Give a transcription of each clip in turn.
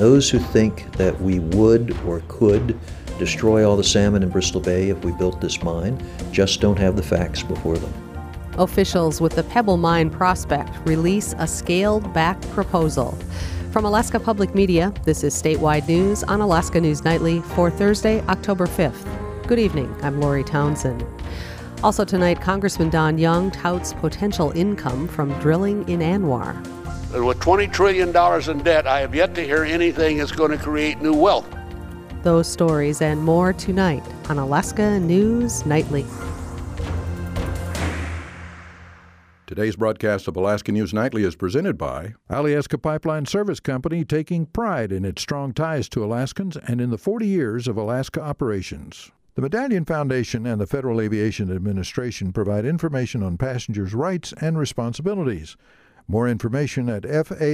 Those who think that we would or could destroy all the salmon in Bristol Bay if we built this mine just don't have the facts before them. Officials with the Pebble Mine prospect release a scaled-back proposal. From Alaska Public Media, this is Statewide News on Alaska News Nightly for Thursday, October 5th. Good evening, I'm Lori Townsend. Also tonight, Congressman Don Young touts potential income from drilling in ANWR. With $20 trillion in debt, I have yet to hear anything that's going to create new wealth. Those stories and more tonight on Alaska News Nightly. Today's broadcast of Alaska News Nightly is presented by Alyeska Pipeline Service Company, taking pride in its strong ties to Alaskans and in the 40 years of Alaska operations. The Medallion Foundation and the Federal Aviation Administration provide information on passengers' rights and responsibilities. More information at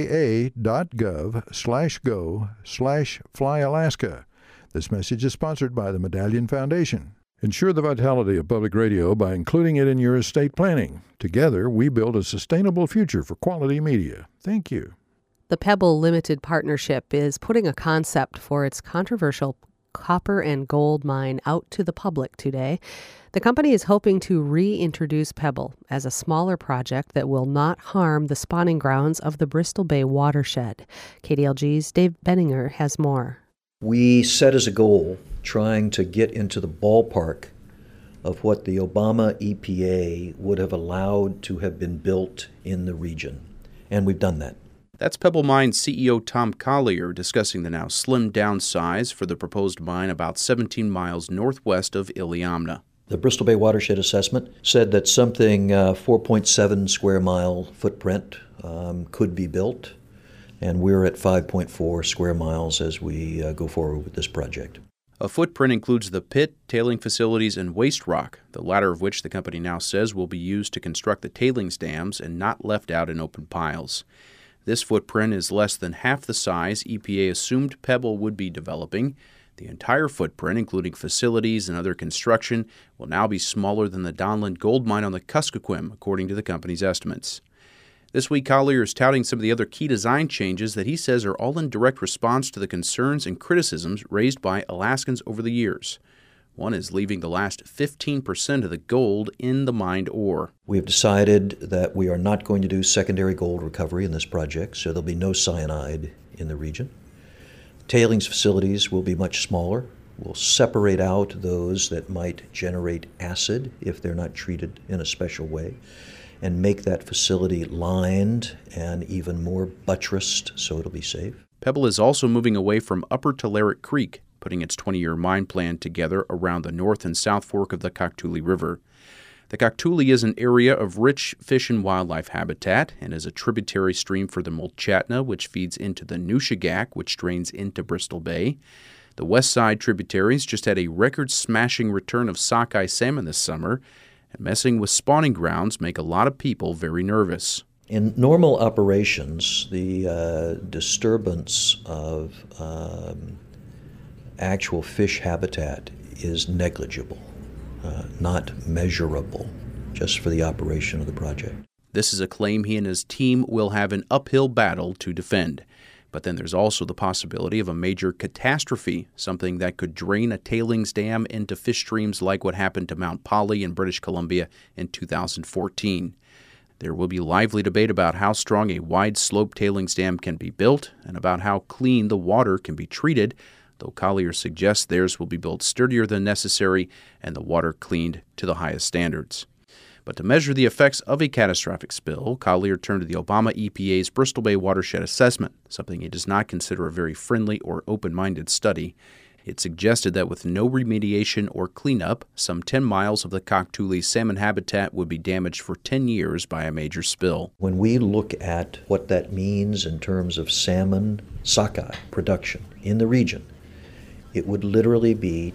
faa.gov/go/flyalaska. This message is sponsored by the Medallion Foundation. Ensure the vitality of public radio by including it in your estate planning. Together, we build a sustainable future for quality media. Thank you. The Pebble Limited Partnership is putting a concept for its controversial copper and gold mine out to the public today. The company is hoping to reintroduce Pebble as a smaller project that will not harm the spawning grounds of the Bristol Bay watershed. KDLG's Dave Benninger has more. We set as a goal trying to get into the ballpark of what the Obama EPA would have allowed to have been built in the region. And we've done that. That's Pebble Mine CEO Tom Collier discussing the now slimmed-down size for the proposed mine about 17 miles northwest of Iliamna. The Bristol Bay Watershed Assessment said that something 4.7 square mile footprint could be built, and we're at 5.4 square miles as we go forward with this project. A footprint includes the pit, tailing facilities, and waste rock, the latter of which the company now says will be used to construct the tailings dams and not left out in open piles. This footprint is less than half the size EPA assumed Pebble would be developing. The entire footprint, including facilities and other construction, will now be smaller than the Donlin gold mine on the Kuskokwim, according to the company's estimates. This week, Collier is touting some of the other key design changes that he says are all in direct response to the concerns and criticisms raised by Alaskans over the years. One is leaving the last 15% of the gold in the mined ore. We have decided that we are not going to do secondary gold recovery in this project, so there'll be no cyanide in the region. Tailings facilities will be much smaller. We'll separate out those that might generate acid if they're not treated in a special way, and make that facility lined and even more buttressed so it'll be safe. Pebble is also moving away from Upper Telerik Creek, putting its 20-year mine plan together around the north and south fork of the Koktuli River. The Koktuli is an area of rich fish and wildlife habitat and is a tributary stream for the Mulchatna, which feeds into the Nushagak, which drains into Bristol Bay. The west side tributaries just had a record-smashing return of sockeye salmon this summer, and messing with spawning grounds make a lot of people very nervous. In normal operations, the disturbance of actual fish habitat is negligible, not measurable, just for the operation of the project. This is a claim he and his team will have an uphill battle to defend. But then there's also the possibility of a major catastrophe, something that could drain a tailings dam into fish streams like what happened to Mount Polly in British Columbia in 2014. There will be lively debate about how strong a wide-slope tailings dam can be built and about how clean the water can be treated, though Collier suggests theirs will be built sturdier than necessary and the water cleaned to the highest standards. But to measure the effects of a catastrophic spill, Collier turned to the Obama EPA's Bristol Bay Watershed Assessment, something he does not consider a very friendly or open-minded study. It suggested that with no remediation or cleanup, some 10 miles of the Koktuli salmon habitat would be damaged for 10 years by a major spill. When we look at what that means in terms of salmon sockeye production in the region, it would literally be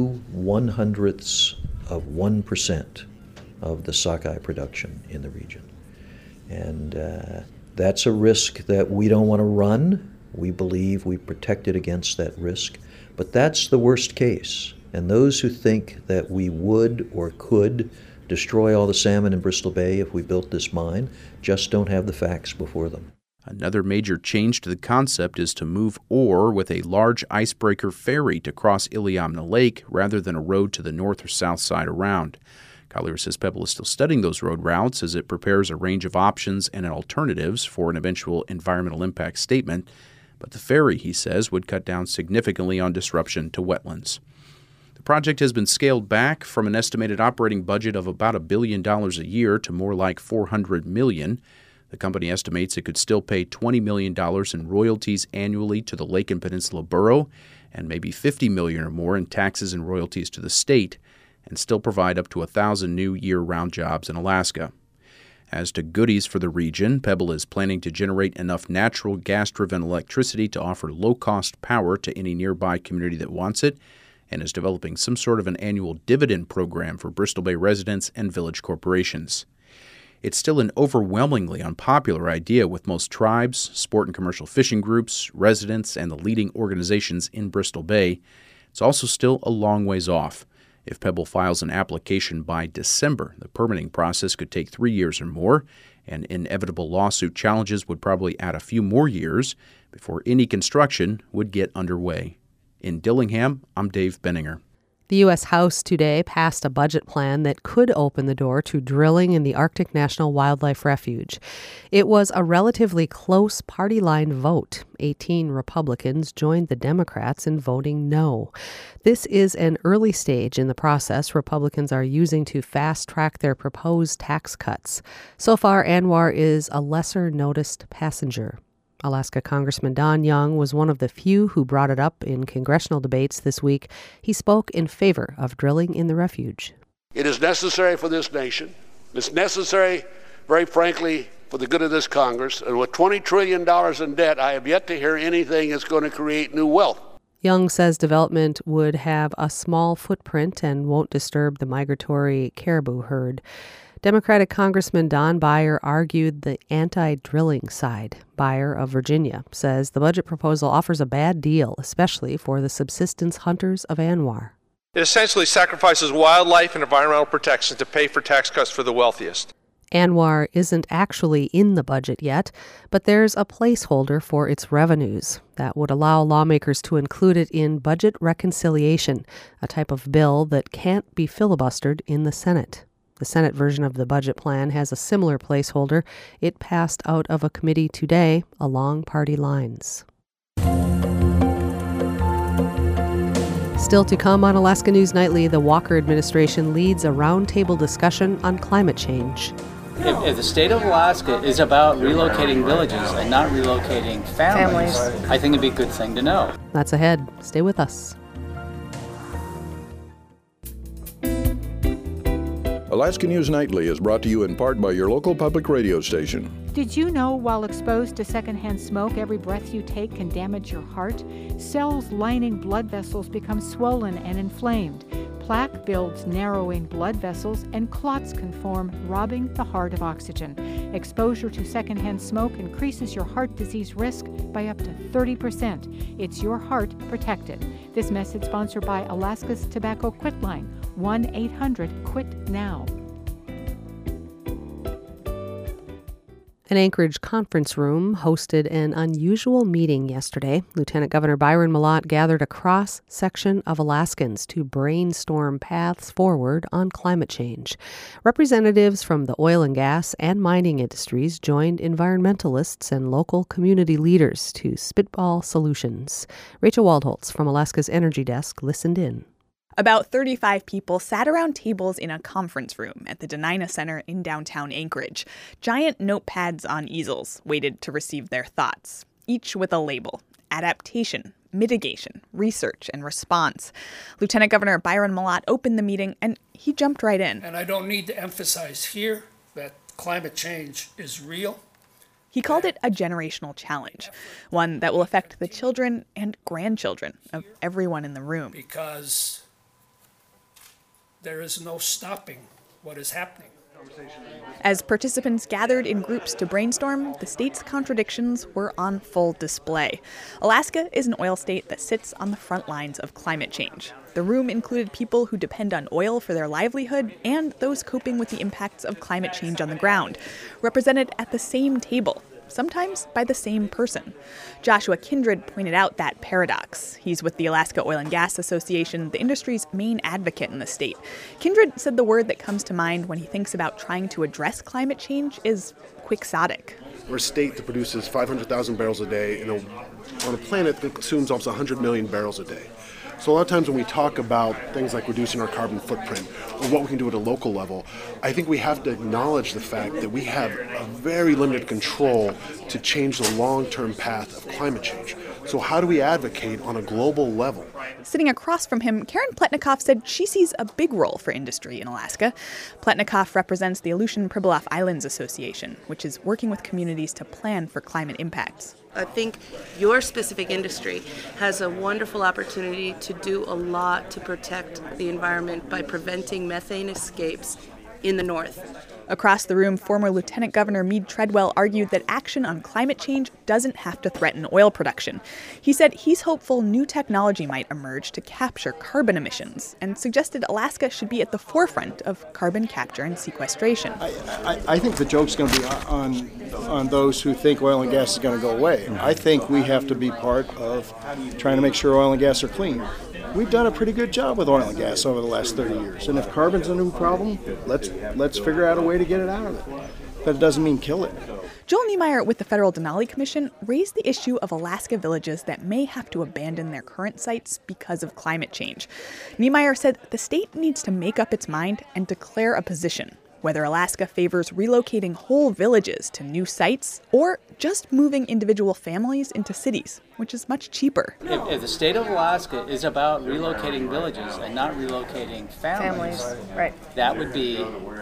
0.02% of the sockeye production in the region. And that's a risk that we don't want to run. We believe we protected against that risk. But that's the worst case. And those who think that we would or could destroy all the salmon in Bristol Bay if we built this mine just don't have the facts before them. Another major change to the concept is to move ore with a large icebreaker ferry to cross Iliamna Lake rather than a road to the north or south side around. Collier says Pebble is still studying those road routes as it prepares a range of options and alternatives for an eventual environmental impact statement. But the ferry, he says, would cut down significantly on disruption to wetlands. The project has been scaled back from an estimated operating budget of about $1 billion a year to more like $400 million. The company estimates it could still pay $20 million in royalties annually to the Lake and Peninsula Borough and maybe $50 million or more in taxes and royalties to the state, and still provide up to 1,000 new year-round jobs in Alaska. As to goodies for the region, Pebble is planning to generate enough natural gas-driven electricity to offer low-cost power to any nearby community that wants it, and is developing some sort of an annual dividend program for Bristol Bay residents and village corporations. It's still an overwhelmingly unpopular idea with most tribes, sport and commercial fishing groups, residents, and the leading organizations in Bristol Bay. It's also still a long ways off. If Pebble files an application by December, the permitting process could take 3 years or more, and inevitable lawsuit challenges would probably add a few more years before any construction would get underway. In Dillingham, I'm Dave Benninger. The U.S. House today passed a budget plan that could open the door to drilling in the Arctic National Wildlife Refuge. It was a relatively close party line vote. 18 Republicans joined the Democrats in voting no. This is an early stage in the process Republicans are using to fast-track their proposed tax cuts. So far, ANWR is a lesser-noticed passenger. Alaska Congressman Don Young was one of the few who brought it up in congressional debates this week. He spoke in favor of drilling in the refuge. It is necessary for this nation. It's necessary, very frankly, for the good of this Congress. And with $20 trillion in debt, I have yet to hear anything that's going to create new wealth. Young says development would have a small footprint and won't disturb the migratory caribou herd. Democratic Congressman Don Beyer argued the anti-drilling side. Beyer of Virginia says the budget proposal offers a bad deal, especially for the subsistence hunters of ANWR. It essentially sacrifices wildlife and environmental protections to pay for tax cuts for the wealthiest. ANWR isn't actually in the budget yet, but there's a placeholder for its revenues that would allow lawmakers to include it in budget reconciliation, a type of bill that can't be filibustered in the Senate. The Senate version of the budget plan has a similar placeholder. It passed out of a committee today along party lines. Still to come on Alaska News Nightly, the Walker administration leads a roundtable discussion on climate change. If the state of Alaska is about relocating villages and not relocating families, I think it'd be a good thing to know. That's ahead. Stay with us. Alaska News Nightly is brought to you in part by your local public radio station. Did you know while exposed to secondhand smoke, every breath you take can damage your heart? Cells lining blood vessels become swollen and inflamed. Plaque builds narrowing blood vessels, and clots can form, robbing the heart of oxygen. Exposure to secondhand smoke increases your heart disease risk by up to 30%. It's your heart protected. This message sponsored by Alaska's Tobacco Quit Line, 1-800-QUIT-NOW. An Anchorage conference room hosted an unusual meeting yesterday. Lieutenant Governor Byron Mallott gathered a cross-section of Alaskans to brainstorm paths forward on climate change. Representatives from the oil and gas and mining industries joined environmentalists and local community leaders to spitball solutions. Rachel Waldholtz from Alaska's Energy Desk listened in. About 35 people sat around tables in a conference room at the Denina Center in downtown Anchorage. Giant notepads on easels waited to receive their thoughts, each with a label: adaptation, mitigation, research, and response. Lieutenant Governor Byron Mallott opened the meeting, and he jumped right in. And I don't need to emphasize here that climate change is real. He called it a generational challenge, one that will affect the children and grandchildren of everyone in the room. Because there is no stopping what is happening. As participants gathered in groups to brainstorm, the state's contradictions were on full display. Alaska is an oil state that sits on the front lines of climate change. The room included people who depend on oil for their livelihood and those coping with the impacts of climate change on the ground. Represented at the same table sometimes by the same person. Joshua Kindred pointed out that paradox. He's with the Alaska Oil and Gas Association, the industry's main advocate in the state. Kindred said the word that comes to mind when he thinks about trying to address climate change is quixotic. We're a state that produces 500,000 barrels a day on a planet that consumes almost 100 million barrels a day. So a lot of times when we talk about things like reducing our carbon footprint or what we can do at a local level, I think we have to acknowledge the fact that we have a very limited control to change the long-term path of climate change. So how do we advocate on a global level? Sitting across from him, Karen Pletnikoff said she sees a big role for industry in Alaska. Pletnikoff represents the Aleutian-Pribilof Islands Association, which is working with communities to plan for climate impacts. I think your specific industry has a wonderful opportunity to do a lot to protect the environment by preventing methane escapes in the north. Across the room, former Lieutenant Governor Mead Treadwell argued that action on climate change doesn't have to threaten oil production. He said he's hopeful new technology might emerge to capture carbon emissions and suggested Alaska should be at the forefront of carbon capture and sequestration. I think the joke's going to be on those who think oil and gas is going to go away. I think we have to be part of trying to make sure oil and gas are clean. We've done a pretty good job with oil and gas over the last 30 years. And if carbon's a new problem, let's figure out a way to get it out of it. But it doesn't mean kill it. Joel Niemeyer with the Federal Denali Commission raised the issue of Alaska villages that may have to abandon their current sites because of climate change. Niemeyer said the state needs to make up its mind and declare a position, whether Alaska favors relocating whole villages to new sites or just moving individual families into cities, which is much cheaper. If the state of Alaska is about relocating villages and not relocating families, right, that would be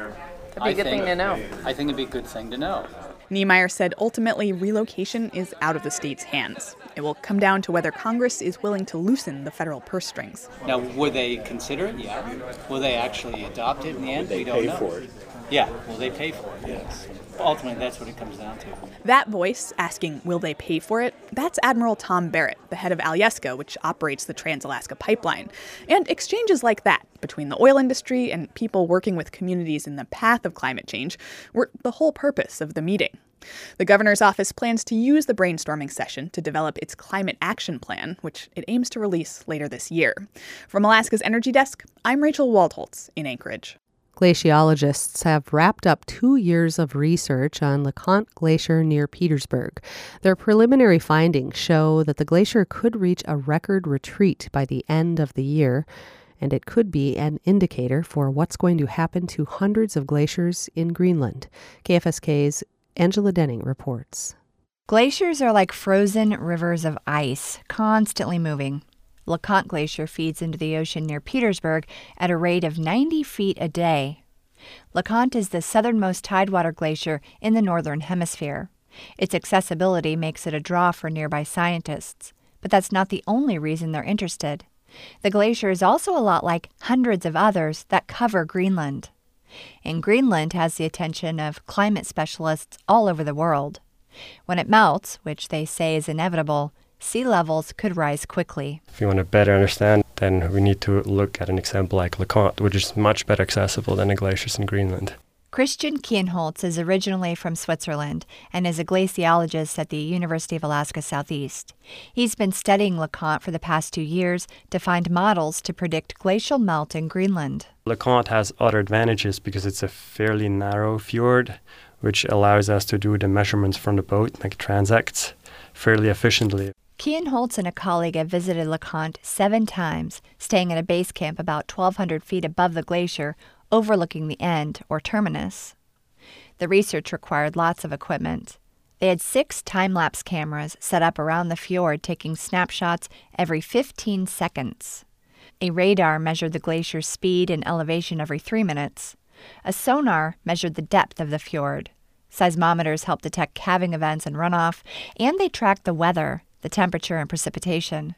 a good thing to know. I think it'd be a good thing to know. Niemeyer said ultimately relocation is out of the state's hands. It will come down to whether Congress is willing to loosen the federal purse strings. Now, would they consider it? Yeah. Will they actually adopt it in the end? We don't know. Pay for it. Yeah, will they pay for it? Yes. Ultimately, that's what it comes down to. That voice asking, will they pay for it? That's Admiral Tom Barrett, the head of Alyeska, which operates the Trans-Alaska Pipeline. And exchanges like that between the oil industry and people working with communities in the path of climate change were the whole purpose of the meeting. The governor's office plans to use the brainstorming session to develop its climate action plan, which it aims to release later this year. From Alaska's Energy Desk, I'm Rachel Waldholtz in Anchorage. Glaciologists have wrapped up 2 years of research on LeConte Glacier near Petersburg. Their preliminary findings show that the glacier could reach a record retreat by the end of the year, and it could be an indicator for what's going to happen to hundreds of glaciers in Greenland. KFSK's Angela Denning reports. Glaciers are like frozen rivers of ice, constantly moving. LeConte Glacier feeds into the ocean near Petersburg at a rate of 90 feet a day. LeConte is the southernmost tidewater glacier in the northern hemisphere. Its accessibility makes it a draw for nearby scientists, but that's not the only reason they're interested. The glacier is also a lot like hundreds of others that cover Greenland. And Greenland has the attention of climate specialists all over the world. When it melts, which they say is inevitable, sea levels could rise quickly. If you want to better understand, then we need to look at an example like LeConte, which is much better accessible than the glaciers in Greenland. Christian Kienholz is originally from Switzerland and is a glaciologist at the University of Alaska Southeast. He's been studying LeConte for the past 2 years to find models to predict glacial melt in Greenland. LeConte has other advantages because it's a fairly narrow fjord, which allows us to do the measurements from the boat, like transects, fairly efficiently. Kienholz and a colleague have visited LeConte 7 times, staying at a base camp about 1,200 feet above the glacier, overlooking the end, or terminus. The research required lots of equipment. They had 6 time-lapse cameras set up around the fjord, taking snapshots every 15 seconds. A radar measured the glacier's speed and elevation every 3 minutes. A sonar measured the depth of the fjord. Seismometers helped detect calving events and runoff, and they tracked the weather, the temperature, and precipitation.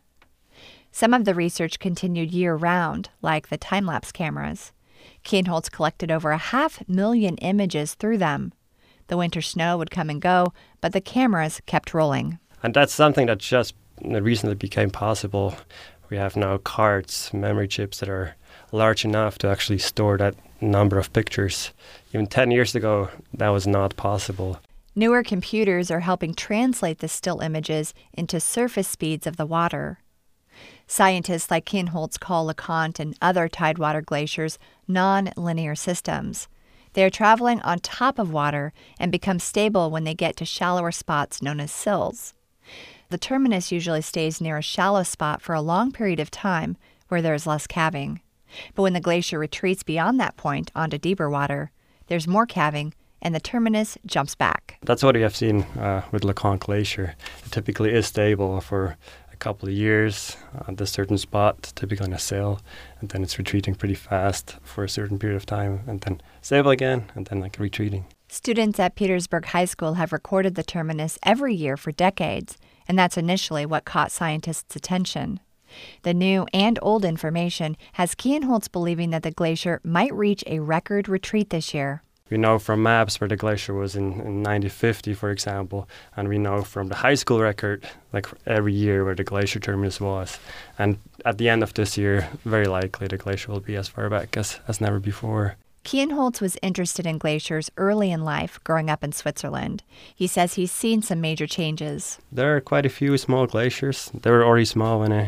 Some of the research continued year-round, like the time-lapse cameras. Kienholz collected over 500,000 images through them. The winter snow would come and go, but the cameras kept rolling. And that's something that just recently became possible. We have now cards, memory chips that are large enough to actually store that number of pictures. Even 10 years ago, that was not possible. Newer computers are helping translate the still images into surface speeds of the water. Scientists like Kienholz call LeConte and other tidewater glaciers non-linear systems. They are traveling on top of water and become stable when they get to shallower spots known as sills. The terminus usually stays near a shallow spot for a long period of time where there is less calving. But when the glacier retreats beyond that point onto deeper water, there's more calving and the terminus jumps back. That's what we have seen with LeConte Glacier. It typically is stable for a couple of years at this certain spot, typically on a sill, and then it's retreating pretty fast for a certain period of time, and then stable again, and then retreating. Students at Petersburg High School have recorded the terminus every year for decades, and that's initially what caught scientists' attention. The new and old information has Kienholz believing that the glacier might reach a record retreat this year. We know from maps where the glacier was in 1950, for example, and we know from the high school record, every year where the glacier terminus was. And at the end of this year, very likely the glacier will be as far back as never before. Kienholz was interested in glaciers early in life, growing up in Switzerland. He says he's seen some major changes. There are quite a few small glaciers. They were already small when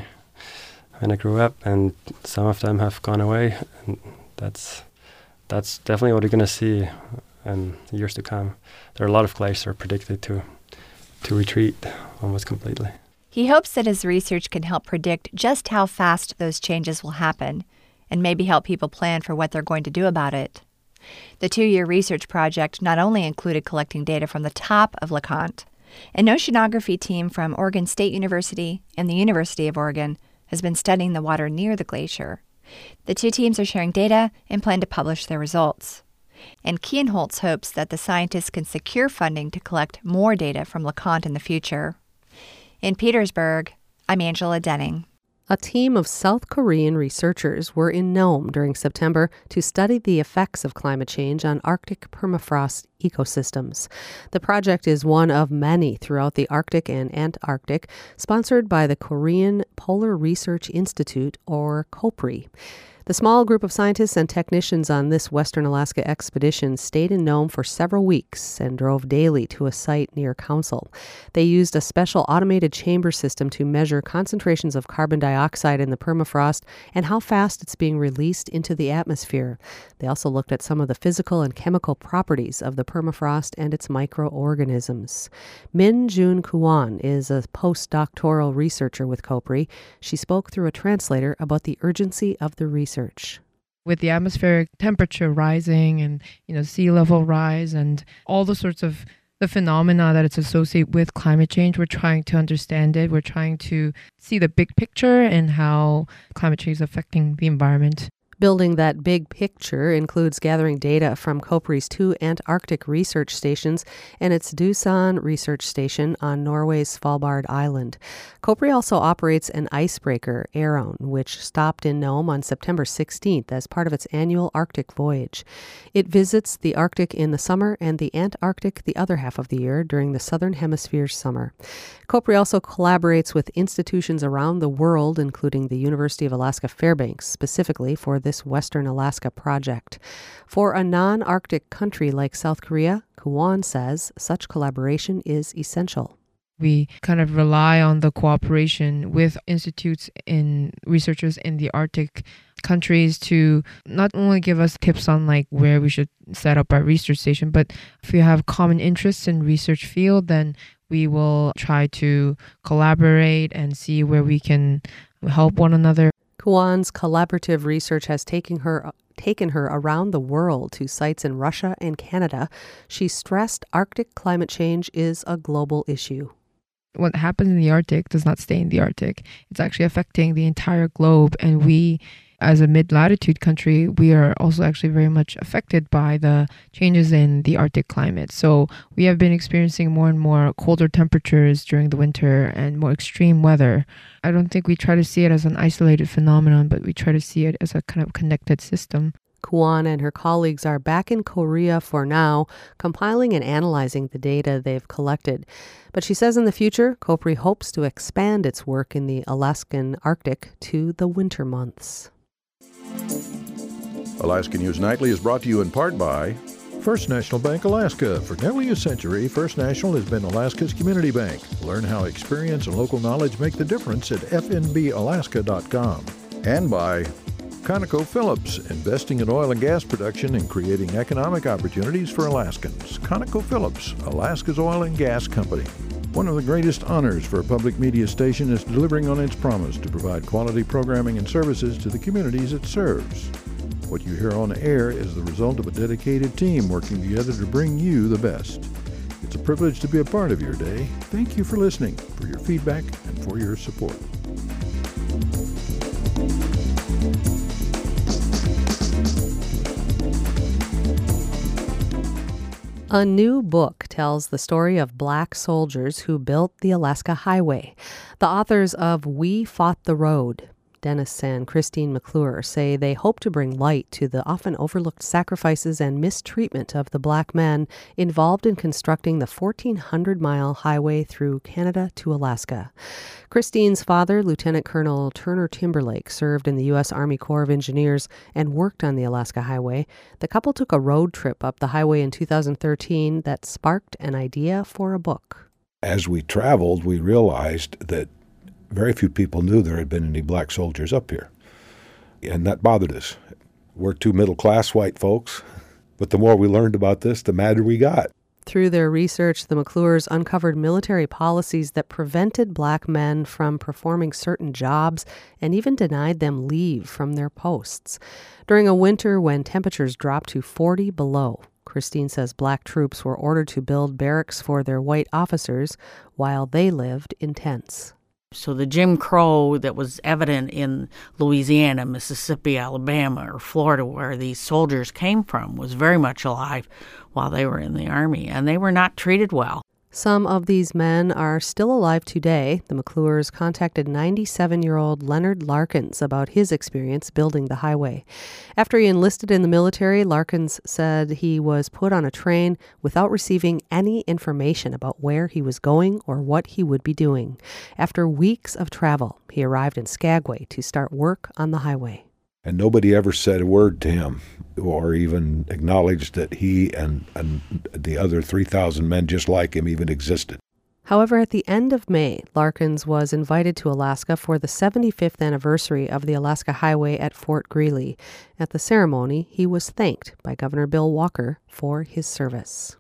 I grew up, and some of them have gone away. And that's definitely what we're going to see in years to come. There are a lot of glaciers that are predicted to retreat almost completely. He hopes that his research can help predict just how fast those changes will happen, and maybe help people plan for what they're going to do about it. The 2-year research project not only included collecting data from the top of LeConte. An oceanography team from Oregon State University and the University of Oregon has been studying the water near the glacier. The two teams are sharing data and plan to publish their results. And Kienholz hopes that the scientists can secure funding to collect more data from LeConte in the future. In Petersburg, I'm Angela Denning. A team of South Korean researchers were in Nome during September to study the effects of climate change on Arctic permafrost ecosystems. The project is one of many throughout the Arctic and Antarctic, sponsored by the Korean Polar Research Institute, or KOPRI. The small group of scientists and technicians on this Western Alaska expedition stayed in Nome for several weeks and drove daily to a site near Council. They used a special automated chamber system to measure concentrations of carbon dioxide in the permafrost and how fast it's being released into the atmosphere. They also looked at some of the physical and chemical properties of the permafrost and its microorganisms. Min Jun Kuan is a postdoctoral researcher with KOPRI. She spoke through a translator about the urgency of the research. With the atmospheric temperature rising and sea level rise and all the sorts of the phenomena that it's associated with climate change, we're trying to understand it. We're trying to see the big picture and how climate change is affecting the environment. Building that big picture includes gathering data from KOPRI's 2 Antarctic research stations and its Doosan research station on Norway's Svalbard Island. KOPRI also operates an icebreaker, Aron, which stopped in Nome on September 16th as part of its annual Arctic voyage. It visits the Arctic in the summer and the Antarctic the other half of the year during the Southern Hemisphere's summer. KOPRI also collaborates with institutions around the world, including the University of Alaska Fairbanks, specifically for this Western Alaska project. For a non-Arctic country like South Korea, Kuan says such collaboration is essential. We kind of rely on the cooperation with institutes and researchers in the Arctic countries to not only give us tips on where we should set up our research station, but if we have common interests in research field, then we will try to collaborate and see where we can help one another. Kuan's collaborative research has taken her around the world to sites in Russia and Canada. She stressed Arctic climate change is a global issue. What happens in the Arctic does not stay in the Arctic. It's actually affecting the entire globe, and we, as a mid-latitude country, we are also actually very much affected by the changes in the Arctic climate. So we have been experiencing more and more colder temperatures during the winter and more extreme weather. I don't think we try to see it as an isolated phenomenon, but we try to see it as a kind of connected system. Kuan and her colleagues are back in Korea for now, compiling and analyzing the data they've collected. But she says in the future, KOPRI hopes to expand its work in the Alaskan Arctic to the winter months. Alaska News Nightly is brought to you in part by First National Bank Alaska. For nearly a century, First National has been Alaska's community bank. Learn how experience and local knowledge make the difference at fnbalaska.com. And by ConocoPhillips, investing in oil and gas production and creating economic opportunities for Alaskans. ConocoPhillips, Alaska's oil and gas company. One of the greatest honors for a public media station is delivering on its promise to provide quality programming and services to the communities it serves. What you hear on air is the result of a dedicated team working together to bring you the best. It's a privilege to be a part of your day. Thank you for listening, for your feedback, and for your support. A new book tells the story of Black soldiers who built the Alaska Highway. The authors of We Fought the Road, Dennis and Christine McClure, say they hope to bring light to the often overlooked sacrifices and mistreatment of the Black men involved in constructing the 1,400-mile highway through Canada to Alaska. Christine's father, Lieutenant Colonel Turner Timberlake, served in the U.S. Army Corps of Engineers and worked on the Alaska Highway. The couple took a road trip up the highway in 2013 that sparked an idea for a book. As we traveled, we realized that very few people knew there had been any black soldiers up here, and that bothered us. We're two middle-class white folks, but the more we learned about this, the madder we got. Through their research, the McClures uncovered military policies that prevented Black men from performing certain jobs and even denied them leave from their posts. During a winter when temperatures dropped to 40 below, Christine says Black troops were ordered to build barracks for their white officers while they lived in tents. So the Jim Crow that was evident in Louisiana, Mississippi, Alabama, or Florida, where these soldiers came from, was very much alive while they were in the Army, and they were not treated well. Some of these men are still alive today. The McClures contacted 97-year-old Leonard Larkins about his experience building the highway. After he enlisted in the military, Larkins said he was put on a train without receiving any information about where he was going or what he would be doing. After weeks of travel, he arrived in Skagway to start work on the highway. And nobody ever said a word to him or even acknowledged that he and the other 3,000 men just like him even existed. However, at the end of May, Larkins was invited to Alaska for the 75th anniversary of the Alaska Highway at Fort Greely. At the ceremony, he was thanked by Governor Bill Walker for his service.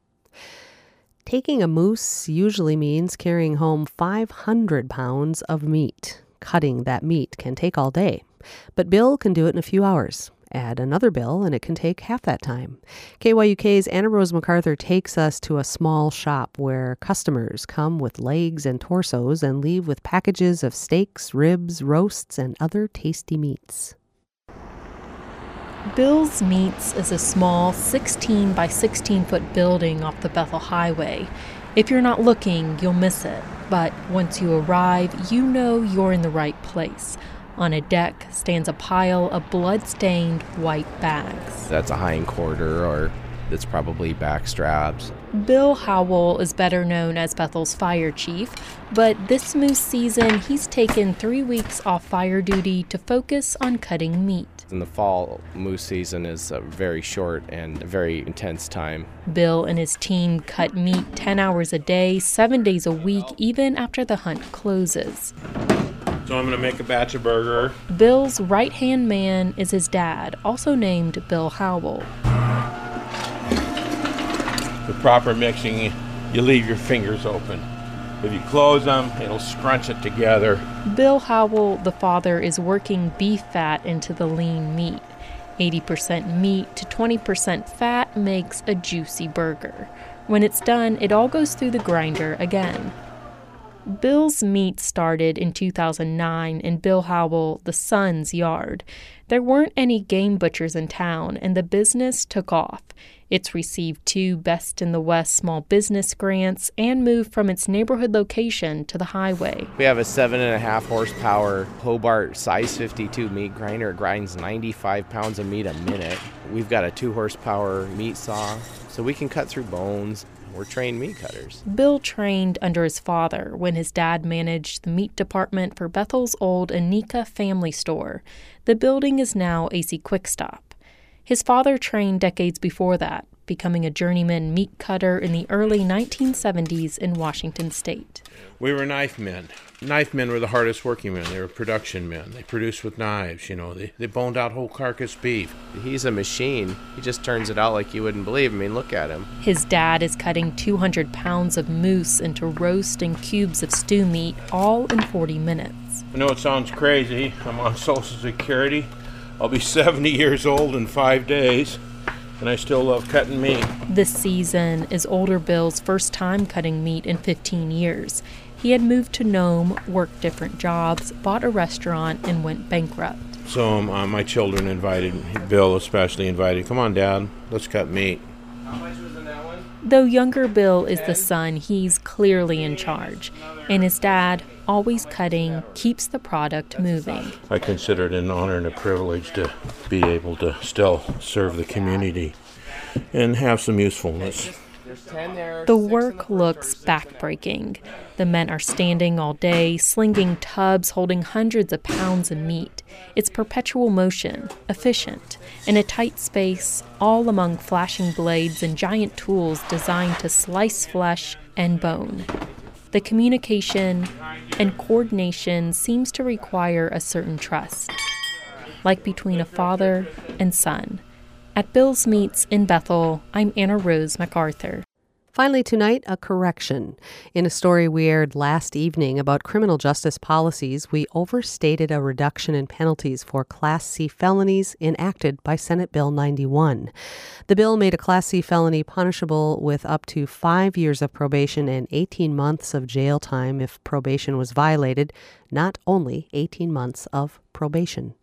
Taking a moose usually means carrying home 500 pounds of meat. Cutting that meat can take all day, but Bill can do it in a few hours. Add another bill, and it can take half that time. KYUK's Anna Rose MacArthur takes us to a small shop where customers come with legs and torsos and leave with packages of steaks, ribs, roasts, and other tasty meats. Bill's Meats is a small 16 by 16 foot building off the Bethel Highway. If you're not looking, you'll miss it. But once you arrive, you know you're in the right place. On a deck stands a pile of blood-stained white bags. That's a hind quarter, or it's probably back straps. Bill Howell is better known as Bethel's fire chief, but this moose season he's taken 3 weeks off fire duty to focus on cutting meat. In the fall, moose season is a very short and very intense time. Bill and his team cut meat 10 hours a day, 7 days a week, even after the hunt closes. So I'm going to make a batch of burger. Bill's right-hand man is his dad, also named Bill Howell. The proper mixing, you leave your fingers open. If you close them, it'll scrunch it together. Bill Howell, the father, is working beef fat into the lean meat. 80% meat to 20% fat makes a juicy burger. When it's done, it all goes through the grinder again. Bill's Meat started in 2009 in Bill Howell, the son's yard. There weren't any game butchers in town, and the business took off. It's received 2 Best in the West small business grants and moved from its neighborhood location to the highway. We have a 7.5 horsepower Hobart size 52 meat grinder. It grinds 95 pounds of meat a minute. We've got a 2 horsepower meat saw, so we can cut through bones. We're trained meat cutters. Bill trained under his father when his dad managed the meat department for Bethel's old Anika family store. The building is now AC Quick Stop. His father trained decades before that, becoming a journeyman meat cutter in the early 1970s in Washington state. We were knife men. Knife men were the hardest working men. They were production men. They produced with knives, They boned out whole carcass beef. He's a machine. He just turns it out like you wouldn't believe. I mean, look at him. His dad is cutting 200 pounds of moose into roast and cubes of stew meat, all in 40 minutes. I know it sounds crazy. I'm on Social Security. I'll be 70 years old in 5 days, and I still love cutting meat. This season is older Bill's first time cutting meat in 15 years. He had moved to Nome, worked different jobs, bought a restaurant, and went bankrupt. So my children invited, Bill especially invited, come on, Dad, let's cut meat. How much was in that one? Though younger Bill is the son, he's clearly in charge. And his dad, always cutting, keeps the product moving. I consider it an honor and a privilege to be able to still serve the community and have some usefulness. The work looks backbreaking. The men are standing all day, slinging tubs holding hundreds of pounds of meat. It's perpetual motion, efficient, in a tight space, all among flashing blades and giant tools designed to slice flesh and bone. The communication and coordination seems to require a certain trust, like between a father and son. At Bill's Meats in Bethel, I'm Anna Rose MacArthur. Finally tonight, a correction. In a story we aired last evening about criminal justice policies, we overstated a reduction in penalties for Class C felonies enacted by Senate Bill 91. The bill made a Class C felony punishable with up to 5 years of probation and 18 months of jail time if probation was violated, not only 18 months of probation.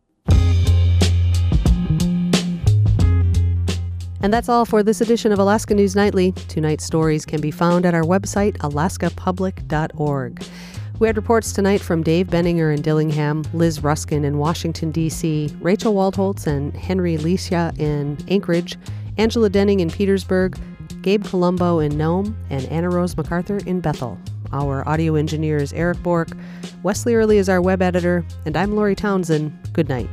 And that's all for this edition of Alaska News Nightly. Tonight's stories can be found at our website, alaskapublic.org. We had reports tonight from Dave Benninger in Dillingham, Liz Ruskin in Washington, D.C., Rachel Waldholtz and Henry Licia in Anchorage, Angela Denning in Petersburg, Gabe Colombo in Nome, and Anna Rose MacArthur in Bethel. Our audio engineer is Eric Bork. Wesley Early is our web editor, and I'm Lori Townsend. Good night.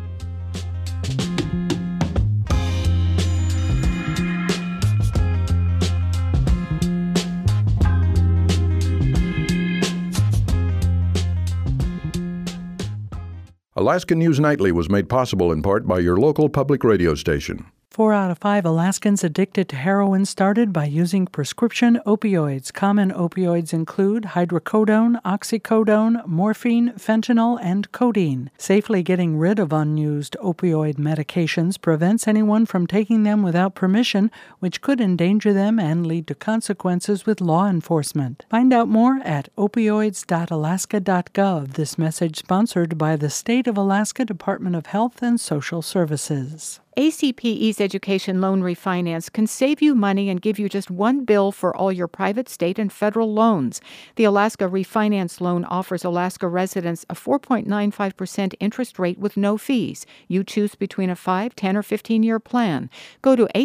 Alaska News Nightly was made possible in part by your local public radio station. 4 out of 5 Alaskans addicted to heroin started by using prescription opioids. Common opioids include hydrocodone, oxycodone, morphine, fentanyl, and codeine. Safely getting rid of unused opioid medications prevents anyone from taking them without permission, which could endanger them and lead to consequences with law enforcement. Find out more at opioids.alaska.gov. This message sponsored by the State of Alaska Department of Health and Social Services. ACPE's Education Loan Refinance can save you money and give you just one bill for all your private, state, and federal loans. The Alaska Refinance Loan offers Alaska residents a 4.95% interest rate with no fees. You choose between a 5, 10, or 15-year plan. Go to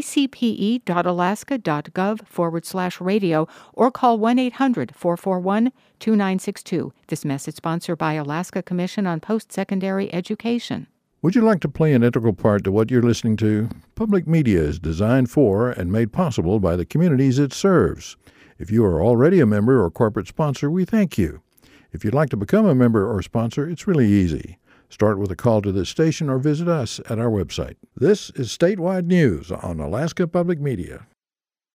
acpe.alaska.gov/radio or call 1-800-441-2962. This message sponsored by Alaska Commission on Post-Secondary Education. Would you like to play an integral part to what you're listening to? Public media is designed for and made possible by the communities it serves. If you are already a member or corporate sponsor, we thank you. If you'd like to become a member or sponsor, it's really easy. Start with a call to this station or visit us at our website. This is Statewide News on Alaska Public Media.